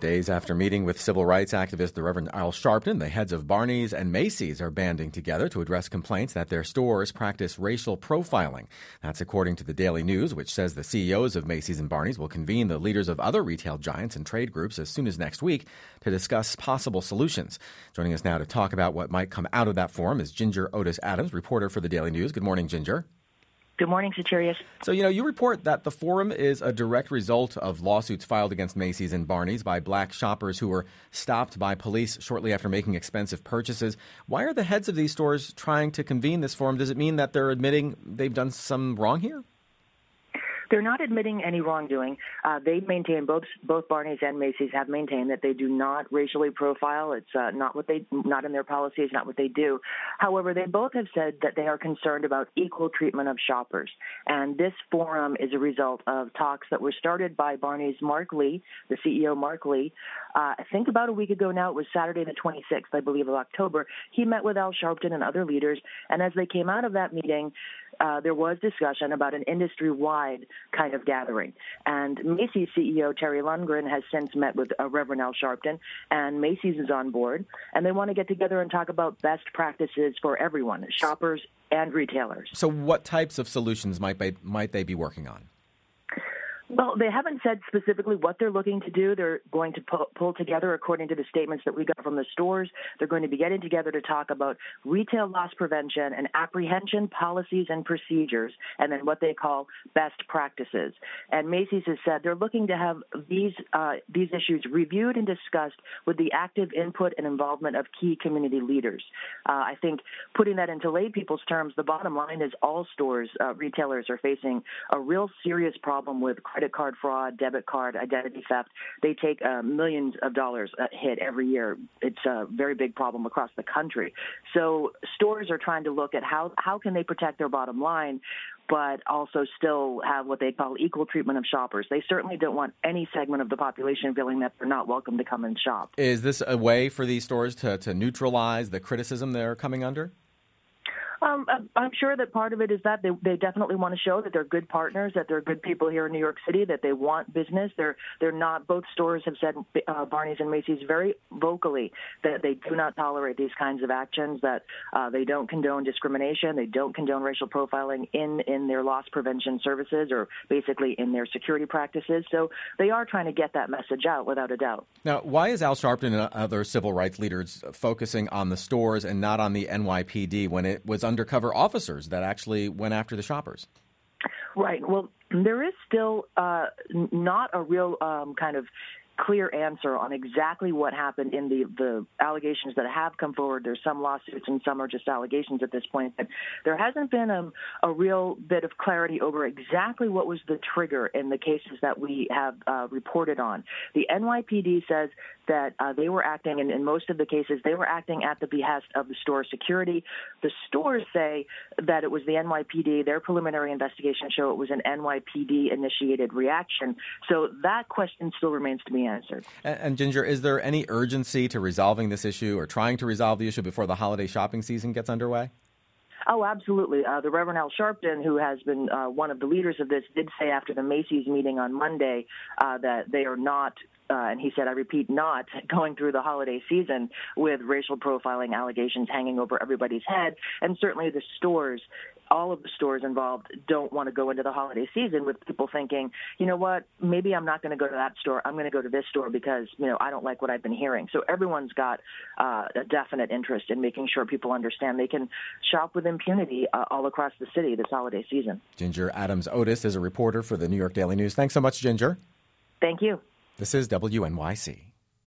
Days after meeting with civil rights activist the Reverend Al Sharpton, the heads of Barney's and Macy's are banding together to address complaints that their stores practice racial profiling. That's according to the Daily News, which says the CEOs of Macy's and Barney's will convene the leaders of other retail giants and trade groups as soon as next week to discuss possible solutions. Joining us now to talk about what might come out of that forum is Ginger Otis Adams, reporter for the Daily News. Good morning, Ginger. Good morning, Satirius. So, you report that the forum is a direct result of lawsuits filed against Macy's and Barney's by black shoppers who were stopped by police shortly after making expensive purchases. Why are the heads of these stores trying to convene this forum? Does it mean that they're admitting they've done some wrong here? They're not admitting any wrongdoing. They maintain, both Barney's and Macy's have maintained that they do not racially profile. It's not in their policies, not what they do. However, they both have said that they are concerned about equal treatment of shoppers. And this forum is a result of talks that were started by Barney's Mark Lee, the CEO Mark Lee. I think about a week ago now, it was Saturday the 26th, I believe, of October. He met with Al Sharpton and other leaders. And as they came out of that meeting, there was discussion about an industry-wide kind of gathering. And Macy's CEO Terry Lundgren has since met with Reverend Al Sharpton, and Macy's is on board. And they want to get together and talk about best practices for everyone, shoppers and retailers. So what types of solutions might they be working on? Well, they haven't said specifically what they're looking to do. They're going to pull together, according to the statements that we got from the stores, they're going to be getting together to talk about retail loss prevention and apprehension policies and procedures, and then what they call best practices. And Macy's has said they're looking to have these issues reviewed and discussed with the active input and involvement of key community leaders. I think putting that into lay people's terms, the bottom line is all stores, retailers are facing a real serious problem with credit card fraud, debit card, identity theft. They take millions of dollars hit every year. It's a very big problem across the country. So stores are trying to look at how can they protect their bottom line, but also still have what they call equal treatment of shoppers. They certainly don't want any segment of the population feeling that they're not welcome to come and shop. Is this a way for these stores to neutralize the criticism they're coming under? I'm sure that part of it is that they definitely want to show that they're good partners, that they're good people here in New York City, that they want business. They're not. Both stores have said, Barney's and Macy's, very vocally that they do not tolerate these kinds of actions, that they don't condone discrimination, they don't condone racial profiling in their loss prevention services or basically in their security practices. So they are trying to get that message out without a doubt. Now, why is Al Sharpton and other civil rights leaders focusing on the stores and not on the NYPD when it was undercover officers that actually went after the shoppers? Right. Well, there is still not a real kind of clear answer on exactly what happened in the allegations that have come forward. There's some lawsuits and some are just allegations at this point. But there hasn't been a real bit of clarity over exactly what was the trigger in the cases that we have reported on. The NYPD says that they were acting, and in most of the cases, they were acting at the behest of the store security. The stores say that it was the NYPD. Their preliminary investigation show it was an NYPD-initiated reaction. So that question still remains to be answered. And Ginger, is there any urgency to resolving this issue or trying to resolve the issue before the holiday shopping season gets underway? Oh, absolutely. The Reverend Al Sharpton, who has been one of the leaders of this, did say after the Macy's meeting on Monday that they are not, and he said, I repeat, not going through the holiday season with racial profiling allegations hanging over everybody's head. And certainly the stores, all of the stores involved, don't want to go into the holiday season with people thinking, you know what, maybe I'm not going to go to that store. I'm going to go to this store because, I don't like what I've been hearing. So everyone's got a definite interest in making sure people understand they can shop with impunity all across the city this holiday season. Ginger Adams Otis is a reporter for the New York Daily News. Thanks so much, Ginger. Thank you. This is WNYC.